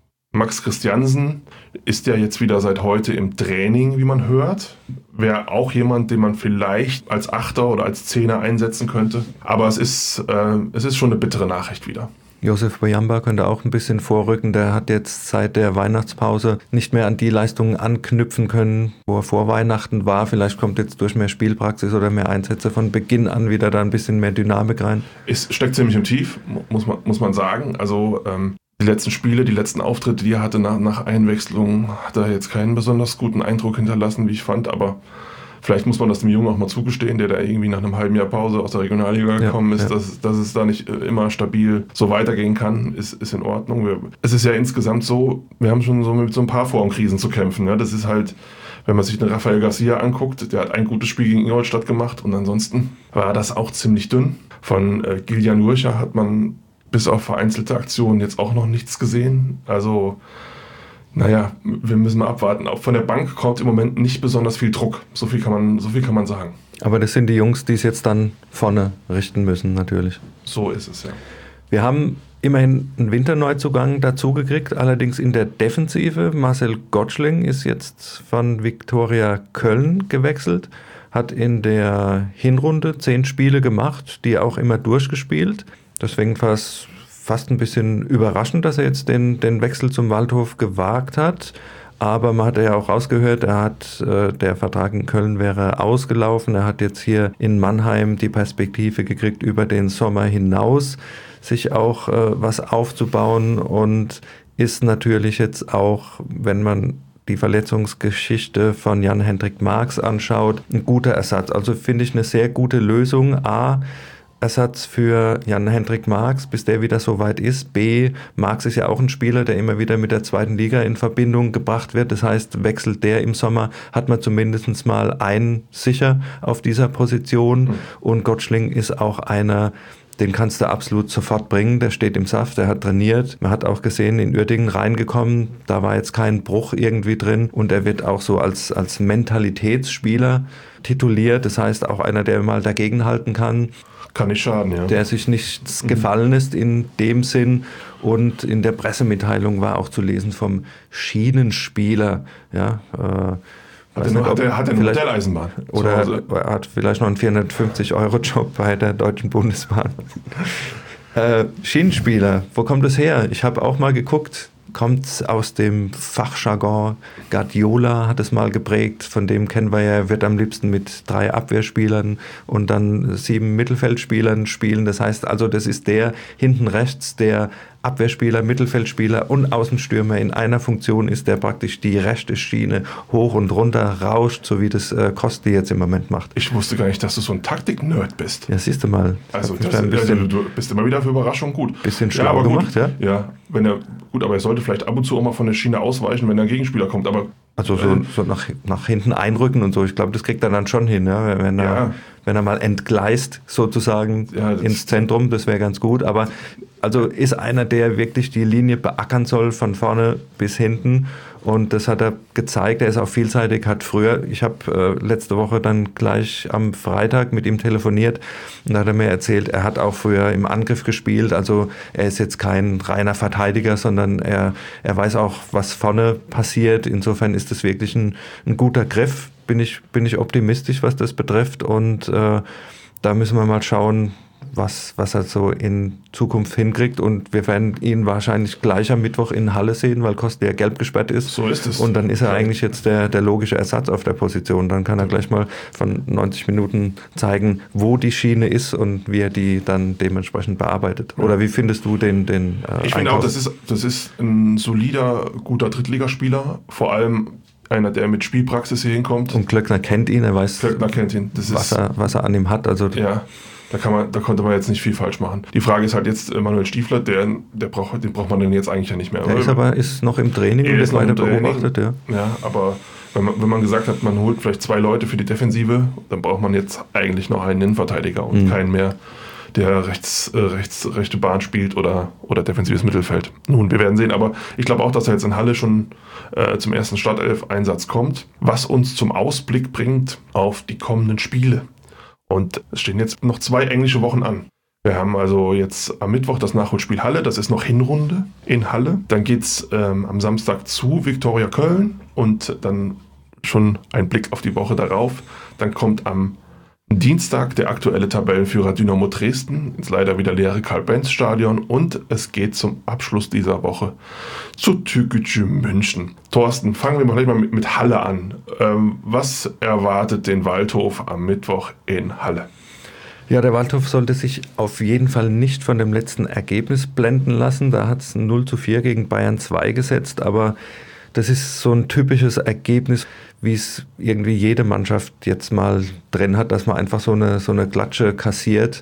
Max Christiansen ist ja jetzt wieder seit heute im Training, wie man hört. Wäre auch jemand, den man vielleicht als Achter oder als Zehner einsetzen könnte. Aber es ist, äh, es ist schon eine bittere Nachricht wieder. Josef Boyamba könnte auch ein bisschen vorrücken. Der hat jetzt seit der Weihnachtspause nicht mehr an die Leistungen anknüpfen können, wo er vor Weihnachten war. Vielleicht kommt jetzt durch mehr Spielpraxis oder mehr Einsätze von Beginn an wieder da ein bisschen mehr Dynamik rein. Es steckt ziemlich im Tief, muss man, muss man sagen. Also ähm, die letzten Spiele, die letzten Auftritte, die er hatte nach, nach Einwechslung, hat er jetzt keinen besonders guten Eindruck hinterlassen, wie ich fand. Aber vielleicht muss man das dem Jungen auch mal zugestehen, der da irgendwie nach einem halben Jahr Pause aus der Regionalliga gekommen ja, ist, ja. Dass, dass es da nicht immer stabil so weitergehen kann, ist, ist in Ordnung. Wir, es ist ja insgesamt so, wir haben schon so mit so ein paar Formkrisen zu kämpfen. Ja? Das ist halt, wenn man sich den Rafael Garcia anguckt, der hat ein gutes Spiel gegen Ingolstadt gemacht und ansonsten war das auch ziemlich dünn. Von äh, Giljan Jurcha hat man bis auf vereinzelte Aktionen jetzt auch noch nichts gesehen. Also naja, wir müssen mal abwarten. Auch von der Bank kommt im Moment nicht besonders viel Druck. So viel kann man, so viel kann man sagen. Aber das sind die Jungs, die es jetzt dann vorne richten müssen, natürlich. So ist es, ja. Wir haben immerhin einen Winterneuzugang dazugekriegt, allerdings in der Defensive. Marcel Gottschling ist jetzt von Viktoria Köln gewechselt, hat in der Hinrunde zehn Spiele gemacht, die auch immer durchgespielt. Deswegen war es fast ein bisschen überraschend, dass er jetzt den, den Wechsel zum Waldhof gewagt hat. Aber man hat ja auch rausgehört, er hat, äh, der Vertrag in Köln wäre ausgelaufen. Er hat jetzt hier in Mannheim die Perspektive gekriegt, über den Sommer hinaus sich auch äh, was aufzubauen und ist natürlich jetzt auch, wenn man die Verletzungsgeschichte von Jan-Hendrik Marx anschaut, ein guter Ersatz. Also finde ich eine sehr gute Lösung. A, Ersatz für Jan-Hendrik Marx, bis der wieder so weit ist. B, Marx ist ja auch ein Spieler, der immer wieder mit der zweiten Liga in Verbindung gebracht wird. Das heißt, wechselt der im Sommer, hat man zumindest mal einen sicher auf dieser Position. Mhm. Und Gottschling ist auch einer, den kannst du absolut sofort bringen, der steht im Saft, der hat trainiert. Man hat auch gesehen, in Uerdingen reingekommen, da war jetzt kein Bruch irgendwie drin und er wird auch so als, als Mentalitätsspieler tituliert, das heißt auch einer, der mal dagegenhalten kann. Kann nicht schaden, ja. Der sich nichts gefallen ist in dem Sinn. Und in der Pressemitteilung war auch zu lesen vom Schienenspieler. Ja, äh, hat, er, hat, er, hat er eine Modelleisenbahn? Oder er hat vielleicht noch einen vierhundertfünfzig-Euro-Job bei der Deutschen Bundesbahn. äh, Schienenspieler, wo kommt das her? Ich habe auch mal geguckt. Kommt aus dem Fachjargon. Guardiola hat es mal geprägt, von dem kennen wir ja, er wird am liebsten mit drei Abwehrspielern und dann sieben Mittelfeldspielern spielen. Das heißt also, das ist der hinten rechts, der Abwehrspieler, Mittelfeldspieler und Außenstürmer in einer Funktion ist, der praktisch die rechte Schiene hoch und runter rauscht, so wie das äh, Kosti jetzt im Moment macht. Ich wusste gar nicht, dass du so ein Taktik-Nerd bist. Ja, siehst du mal. Also das, ein bisschen, ja, du bist immer wieder für Überraschung gut. Bisschen schlau ja, gemacht, ja? Ja, wenn er, gut, aber er sollte vielleicht ab und zu auch mal von der Schiene ausweichen, wenn ein Gegenspieler kommt, aber Also so, äh, so nach, nach hinten einrücken und so. Ich glaube, das kriegt er dann schon hin, ja? wenn, er, ja. wenn er mal entgleist sozusagen ja, ins Zentrum, das wäre ganz gut. Aber also ist einer, der wirklich die Linie beackern soll von vorne bis hinten. Und das hat er gezeigt. Er ist auch vielseitig, hat früher, ich habe äh, letzte Woche dann gleich am Freitag mit ihm telefoniert und da hat er mir erzählt, er hat auch früher im Angriff gespielt. Also er ist jetzt kein reiner Verteidiger, sondern er, er weiß auch, was vorne passiert. Insofern ist das wirklich ein, ein guter Griff. Bin ich, bin ich optimistisch, was das betrifft. Und äh, da müssen wir mal schauen, was, was er so in Zukunft hinkriegt. Und wir werden ihn wahrscheinlich gleich am Mittwoch in Halle sehen, weil Kosti ja gelb gesperrt ist. So ist es. Und dann ist er eigentlich jetzt der, der logische Ersatz auf der Position. Dann kann er gleich mal von neunzig Minuten zeigen, wo die Schiene ist und wie er die dann dementsprechend bearbeitet. Oder wie findest du den, den äh, Ich finde auch, das ist, das ist ein solider, guter Drittligaspieler. Vor allem einer, der mit Spielpraxis hier hinkommt. Und Klöckner kennt ihn, er weiß, Klöckner kennt ihn. Das was, ist, er, was er an ihm hat. Also ja. Da, kann man, da konnte man jetzt nicht viel falsch machen. Die Frage ist halt jetzt, Manuel Stiefler, der, der braucht, den braucht man dann jetzt eigentlich ja nicht mehr. Der ist aber ist noch im Training und wird weiter beobachtet. Ja, ja aber wenn man, wenn man gesagt hat, man holt vielleicht zwei Leute für die Defensive, dann braucht man jetzt eigentlich noch einen Innenverteidiger und mhm. keinen mehr, der rechts, äh, rechts, rechte Bahn spielt oder, oder defensives Mittelfeld. Nun, wir werden sehen, aber ich glaube auch, dass er jetzt in Halle schon äh, zum ersten Startelf-Einsatz kommt, was uns zum Ausblick bringt auf die kommenden Spiele. Und es stehen jetzt noch zwei englische Wochen an. Wir haben also jetzt am Mittwoch das Nachholspiel Halle, das ist noch Hinrunde in Halle. Dann geht es ähm, am Samstag zu Viktoria Köln und dann schon ein Blick auf die Woche darauf. Dann kommt am Dienstag der aktuelle Tabellenführer Dynamo Dresden ins leider wieder leere Karl-Benz-Stadion und es geht zum Abschluss dieser Woche zu Türkgücü München. Thorsten, fangen wir mal gleich mal mit, mit Halle an. Ähm, was erwartet den Waldhof am Mittwoch in Halle? Ja, der Waldhof sollte sich auf jeden Fall nicht von dem letzten Ergebnis blenden lassen. Da hat es null zu vier gegen Bayern zwei gesetzt, aber das ist so ein typisches Ergebnis, wie es irgendwie jede Mannschaft jetzt mal drin hat, dass man einfach so eine, so eine Klatsche kassiert.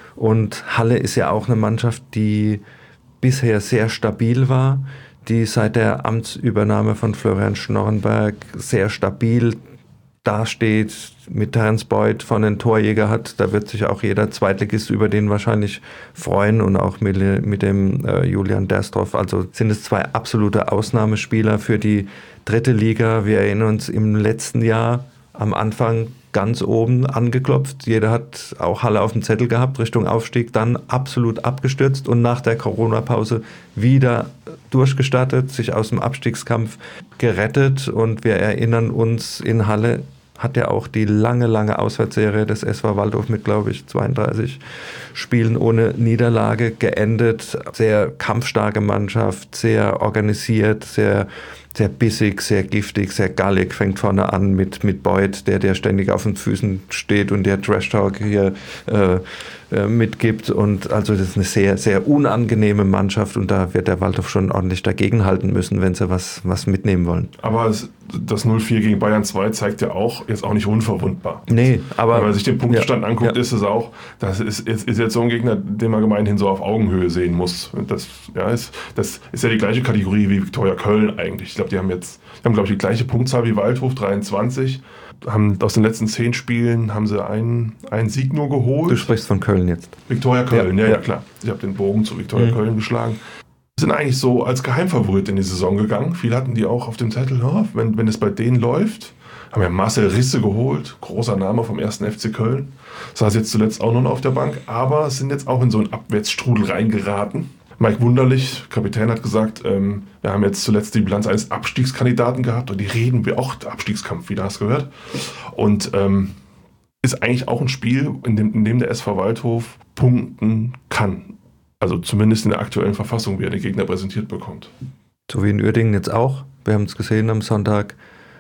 Und Halle ist ja auch eine Mannschaft, die bisher sehr stabil war, die seit der Amtsübernahme von Florian Schnorrenberg sehr stabil dasteht, mit Terence Boyd von den Torjäger hat. Da wird sich auch jeder Zweitligist über den wahrscheinlich freuen und auch mit, mit dem äh, Julian Derstroff. Also sind es zwei absolute Ausnahmespieler für die dritte Liga. Wir erinnern uns im letzten Jahr am Anfang ganz oben angeklopft. Jeder hat auch Halle auf dem Zettel gehabt, Richtung Aufstieg, dann absolut abgestürzt und nach der Corona-Pause wieder durchgestartet, sich aus dem Abstiegskampf gerettet. Und wir erinnern uns, in Halle hat ja auch die lange, lange Auswärtsserie des S V Waldhof mit, glaube ich, zweiunddreißig Spielen ohne Niederlage geendet. Sehr kampfstarke Mannschaft, sehr organisiert, sehr sehr bissig, sehr giftig, sehr gallig, fängt vorne an mit, mit Boyd, der, der ständig auf den Füßen steht und der Trash-Talk hier äh, äh, mitgibt. Und also das ist eine sehr, sehr unangenehme Mannschaft und da wird der Waldhof schon ordentlich dagegenhalten müssen, wenn sie was, was mitnehmen wollen. Aber es, das null vier gegen Bayern zwei zeigt ja auch, jetzt auch nicht unverwundbar. Nee, aber... Wenn man sich den Punktestand ja, anguckt, ja. ist es auch, das ist, ist, ist jetzt so ein Gegner, den man gemeinhin so auf Augenhöhe sehen muss. Das, ja, ist, das ist ja die gleiche Kategorie wie Viktoria Köln eigentlich. Ich glaube, die haben jetzt, die haben, glaube ich, die gleiche Punktzahl wie Waldhof, dreiundzwanzig. haben aus den letzten zehn Spielen haben sie einen, einen Sieg nur geholt. Du sprichst von Köln jetzt. Viktoria Köln, ja, ja, ja, ja. klar. Ich habe den Bogen zu Viktoria mhm. Köln geschlagen. Sind eigentlich so als Geheimfavorit in die Saison gegangen. Viele hatten die auch auf dem Zettel, oh, wenn, wenn es bei denen läuft. Haben ja Marcel Risse geholt, großer Name vom ersten F C Köln. Saß jetzt zuletzt auch noch auf der Bank, aber sind jetzt auch in so einen Abwärtsstrudel reingeraten. Mike Wunderlich, Kapitän, hat gesagt, ähm, wir haben jetzt zuletzt die Bilanz eines Abstiegskandidaten gehabt und die reden wir auch, der Abstiegskampf, wie du hast gehört. Und ähm, ist eigentlich auch ein Spiel, in dem, in dem der S V Waldhof punkten kann. Also zumindest in der aktuellen Verfassung, wie er den Gegner präsentiert bekommt. So wie in Uerdingen jetzt auch. Wir haben es gesehen am Sonntag.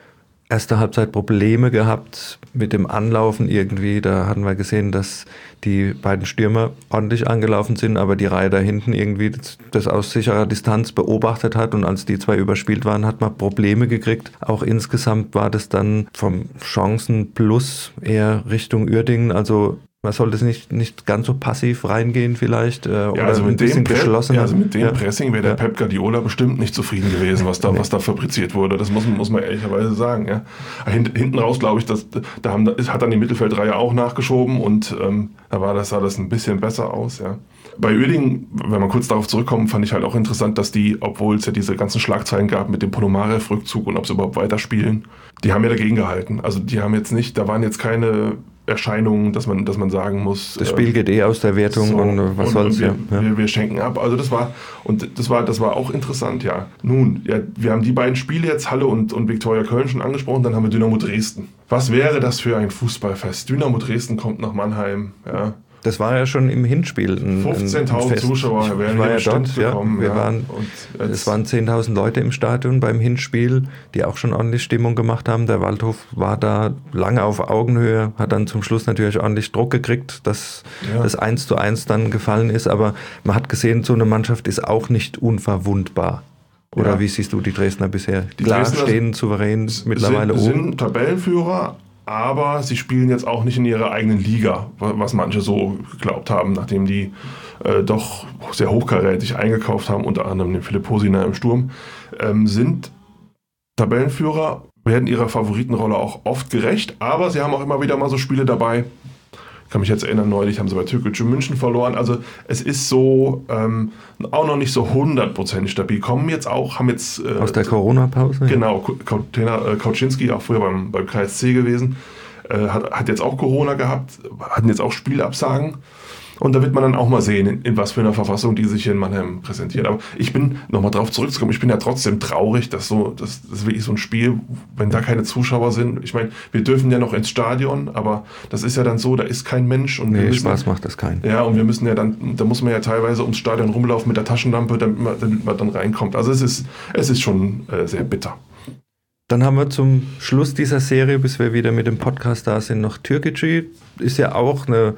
Erste Halbzeit Probleme gehabt mit dem Anlaufen irgendwie. Da hatten wir gesehen, dass die beiden Stürmer ordentlich angelaufen sind, aber die Reihe da hinten irgendwie das, das aus sicherer Distanz beobachtet hat. Und als die zwei überspielt waren, hat man Probleme gekriegt. Auch insgesamt war das dann vom Chancen-Plus eher Richtung Uerdingen. Also man sollte es nicht, nicht ganz so passiv reingehen vielleicht äh, ja, oder also mit ein bisschen dem geschlossener. Ja, also mit dem ja. Pressing wäre der ja. Pep Guardiola bestimmt nicht zufrieden gewesen, was da, nee. was da fabriziert wurde. Das muss, muss man ehrlicherweise sagen. Ja. Hint, hinten raus, glaube ich, dass, da haben, hat dann die Mittelfeldreihe auch nachgeschoben und ähm, da war das, sah das ein bisschen besser aus. Ja. Bei Uerdingen, wenn wir kurz darauf zurückkommen, fand ich halt auch interessant, dass die, obwohl es ja diese ganzen Schlagzeilen gab mit dem Ponomarev-Rückzug und ob sie überhaupt weiterspielen, die haben ja dagegen gehalten. Also die haben jetzt nicht, da waren jetzt keine Erscheinungen, dass man, dass man sagen muss. Das Spiel geht eh aus der Wertung so, und was und, soll's. Und wir, ja. wir, wir schenken ab. Also das war und das war, das war auch interessant, ja. Nun, ja, wir haben die beiden Spiele jetzt, Halle und, und Viktoria Köln, schon angesprochen, dann haben wir Dynamo Dresden. Was wäre das für ein Fußballfest? Dynamo Dresden kommt nach Mannheim, ja. Das war ja schon im Hinspiel. fünfzehntausend Zuschauer werden war ja dort. bekommen. Ja. Wir ja. waren, es waren zehntausend Leute im Stadion beim Hinspiel, die auch schon ordentlich Stimmung gemacht haben. Der Waldhof war da lange auf Augenhöhe, hat dann zum Schluss natürlich ordentlich Druck gekriegt, dass ja. das eins zu eins dann gefallen ist. Aber man hat gesehen, so eine Mannschaft ist auch nicht unverwundbar. Oder ja. wie siehst du die Dresdner bisher? Die Klar Dresdner stehen souverän mittlerweile sind, oben. sind Tabellenführer. Aber sie spielen jetzt auch nicht in ihrer eigenen Liga, was manche so geglaubt haben, nachdem die äh, doch sehr hochkarätig eingekauft haben, unter anderem den Philipp Hosiner im Sturm, ähm, sind Tabellenführer, werden ihrer Favoritenrolle auch oft gerecht, aber sie haben auch immer wieder mal so Spiele dabei. Ich kann mich jetzt erinnern, neulich haben sie bei Türkgücü München verloren. Also es ist so ähm, auch noch nicht so hundertprozentig stabil. Kommen jetzt auch, haben jetzt... Äh, Aus der Corona-Pause? Genau, Kauczynski, auch früher beim, beim K S C gewesen, äh, hat, hat jetzt auch Corona gehabt, hatten jetzt auch Spielabsagen. Und da wird man dann auch mal sehen, in, in was für einer Verfassung die sich hier in Mannheim präsentiert. Aber ich bin, nochmal drauf zurückzukommen, ich bin ja trotzdem traurig, dass so, das ist wirklich so ein Spiel, wenn da keine Zuschauer sind. Ich meine, wir dürfen ja noch ins Stadion, aber das ist ja dann so, da ist kein Mensch. Und nee, wir müssen, Spaß macht das keinen. Ja, und wir müssen ja dann, da muss man ja teilweise ums Stadion rumlaufen mit der Taschenlampe, damit man, damit man dann reinkommt. Also es ist, es ist schon äh, sehr bitter. Dann haben wir zum Schluss dieser Serie, bis wir wieder mit dem Podcast da sind, noch Türkgücü. Ist ja auch eine...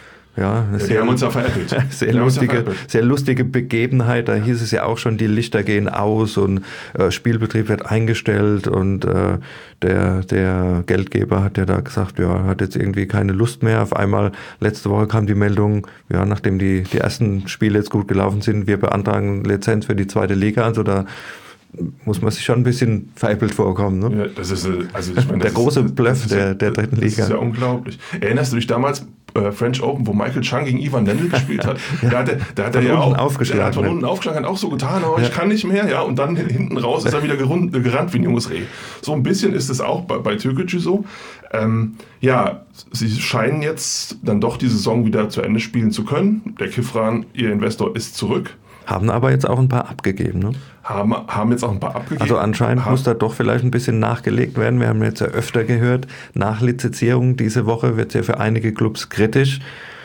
Ja, eine ja, sehr, haben uns ja veräppelt. sehr, lustige, ja sehr lustige Begebenheit. Da hieß es ja auch schon, die Lichter gehen aus und äh, Spielbetrieb wird eingestellt und äh, der, der Geldgeber hat ja da gesagt, ja, hat jetzt irgendwie keine Lust mehr. Auf einmal, letzte Woche kam die Meldung, ja, nachdem die, die ersten Spiele jetzt gut gelaufen sind, wir beantragen Lizenz für die zweite Liga. Also da muss man sich schon ein bisschen veräppelt vorkommen. Ne? Ja, das ist, also ich meine, der das große ist, Bluff das der, ja, der dritten das Liga. Das ist ja unglaublich. Erinnerst du dich damals äh, French Open, wo Michael Chang gegen Ivan Lendl gespielt hat? ja. Da hat er, da hat er ja auch aufgeschlagen, der hat von unten aufgeschlagen, hat auch so getan, aber ja. ich kann nicht mehr. Ja, und dann hinten raus ist er wieder gerund, gerannt wie ein junges Reh. So ein bisschen ist es auch bei, bei Türkgücü so. Ähm, ja, sie scheinen jetzt dann doch die Saison wieder zu Ende spielen zu können. Der Kifran, ihr Investor, ist zurück. Haben aber jetzt auch ein paar abgegeben, ne? Haben, haben jetzt auch ein paar abgegeben. Also anscheinend haben. muss da doch vielleicht ein bisschen nachgelegt werden. Wir haben jetzt ja öfter gehört, Nachlizenzierung diese Woche wird ja für einige Clubs kritisch.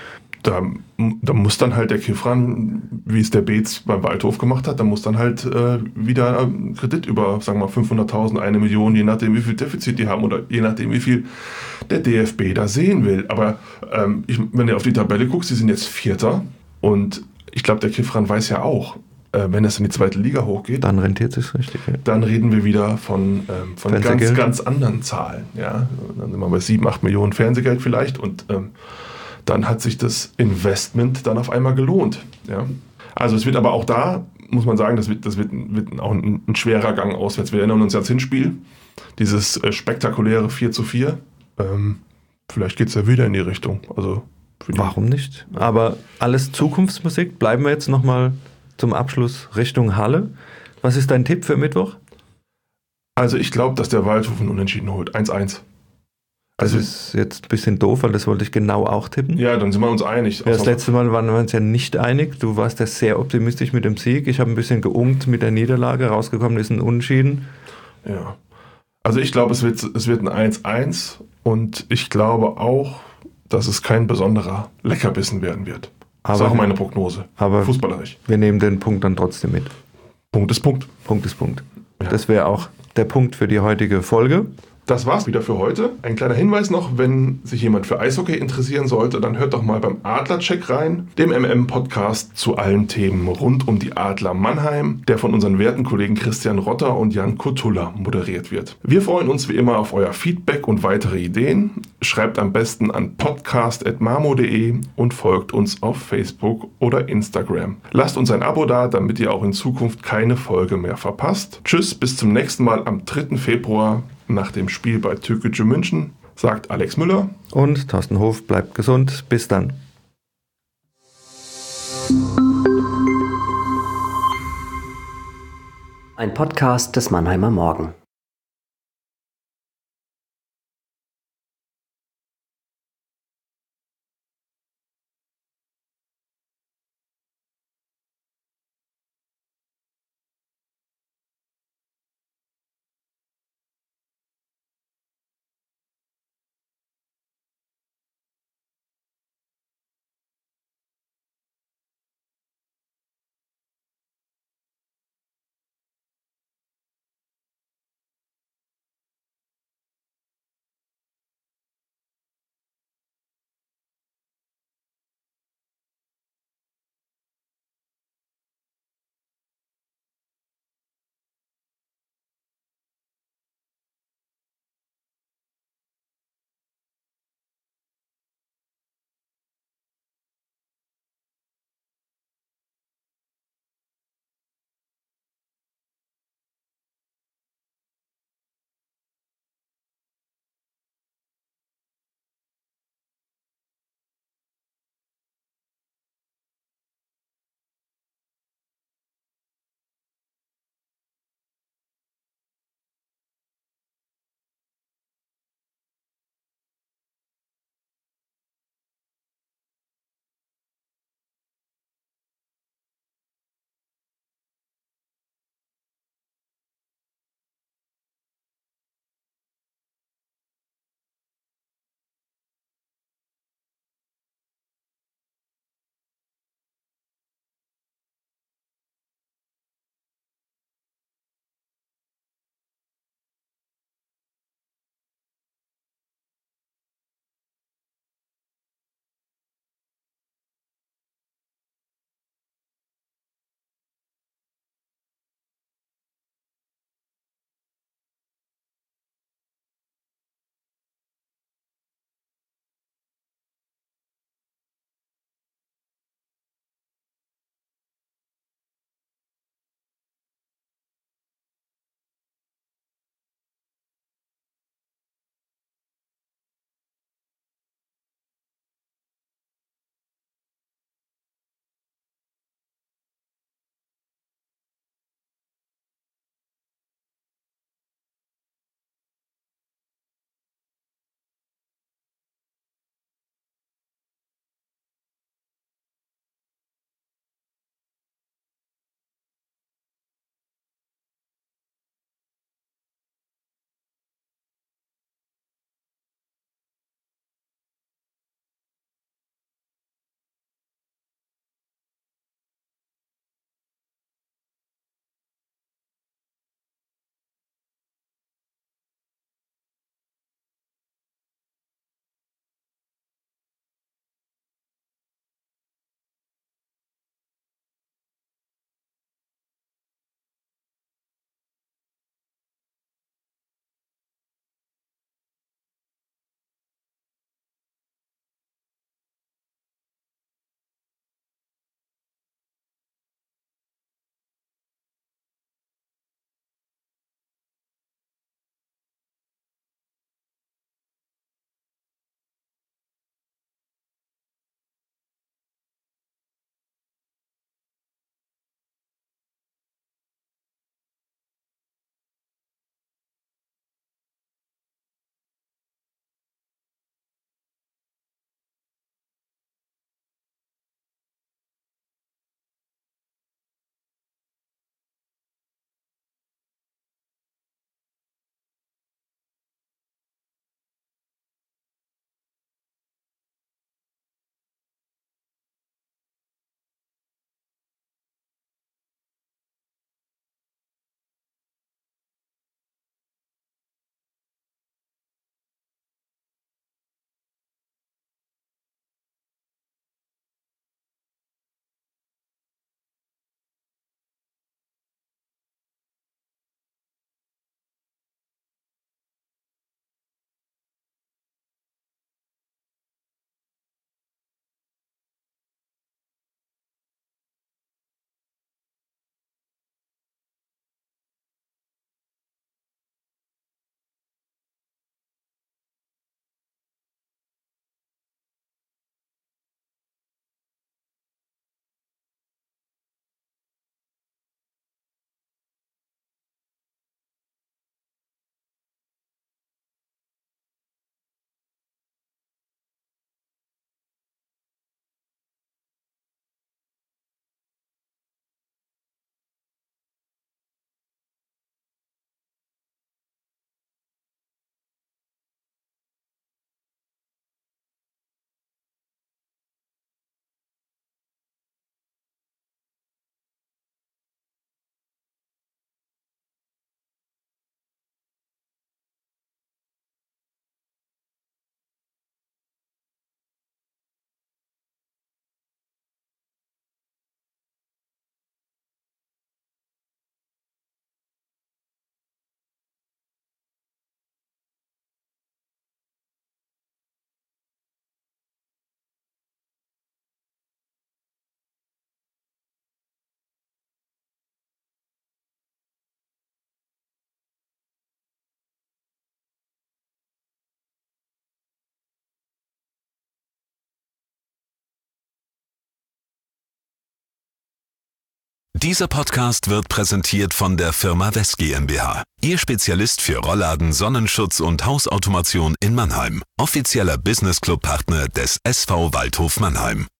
Da, da muss dann halt der Kifran, wie es der Beetz beim Waldhof gemacht hat, da muss dann halt äh, wieder ein Kredit über, sagen wir mal, fünfhunderttausend, eine Million, je nachdem, wie viel Defizit die haben oder je nachdem, wie viel der D F B da sehen will. Aber ähm, ich, wenn du auf die Tabelle guckst, die sind jetzt Vierter und ich glaube, der Kifran weiß ja auch, äh, wenn es in die zweite Liga hochgeht, dann rentiert es sich richtig. Ja. Dann reden wir wieder von, ähm, von ganz, ganz anderen Zahlen. Ja? Dann sind wir bei sieben, acht Millionen Fernsehgeld vielleicht und ähm, dann hat sich das Investment dann auf einmal gelohnt. Ja? Also es wird aber auch da, muss man sagen, das wird, das wird, wird auch ein, ein schwerer Gang auswärts. Wir erinnern uns ans Hinspiel, dieses äh, spektakuläre vier zu vier ähm, vielleicht geht es ja wieder in die Richtung. Also für die Warum nicht? Aber alles Zukunftsmusik. Bleiben wir jetzt nochmal zum Abschluss Richtung Halle. Was ist dein Tipp für Mittwoch? Also ich glaube, dass der Waldhof ein Unentschieden holt. eins eins. Das Also, ist jetzt ein bisschen doof, weil das wollte ich genau auch tippen. ja, dann sind wir uns einig. Ja, das letzte Mal waren wir uns ja nicht einig. Du warst ja sehr optimistisch mit dem Sieg. Ich habe ein bisschen geungt mit der Niederlage. Rausgekommen ist ein Unentschieden. Ja. Also ich glaube, es wird, es wird ein eins eins und ich glaube auch, dass es kein besonderer Leckerbissen werden wird. Das ist Aber- auch meine Prognose. aber- Fußballerisch. Wir nehmen den Punkt dann trotzdem mit. Punkt ist Punkt. Punkt ist Punkt. Ja. Das wäre auch der Punkt für die heutige Folge. Das war's wieder für heute. Ein kleiner Hinweis noch, wenn sich jemand für Eishockey interessieren sollte, dann hört doch mal beim Adlercheck rein, dem M M-Podcast zu allen Themen rund um die Adler Mannheim, der von unseren werten Kollegen Christian Rotter und Jan Kotulla moderiert wird. Wir freuen uns wie immer auf euer Feedback und weitere Ideen. Schreibt am besten an podcast at marmo punkt de und folgt uns auf Facebook oder Instagram. Lasst uns ein Abo da, damit ihr auch in Zukunft keine Folge mehr verpasst. Tschüss, bis zum nächsten Mal am dritten Februar. Nach dem Spiel bei Türkgücü München, sagt Alex Müller. Und Thorsten Hof bleibt gesund. Bis dann. Ein Podcast des Mannheimer Morgen. Dieser Podcast wird präsentiert von der Firma West GmbH. Ihr Spezialist für Rollladen, Sonnenschutz und Hausautomation in Mannheim. Offizieller Business Club Partner des S V Waldhof Mannheim.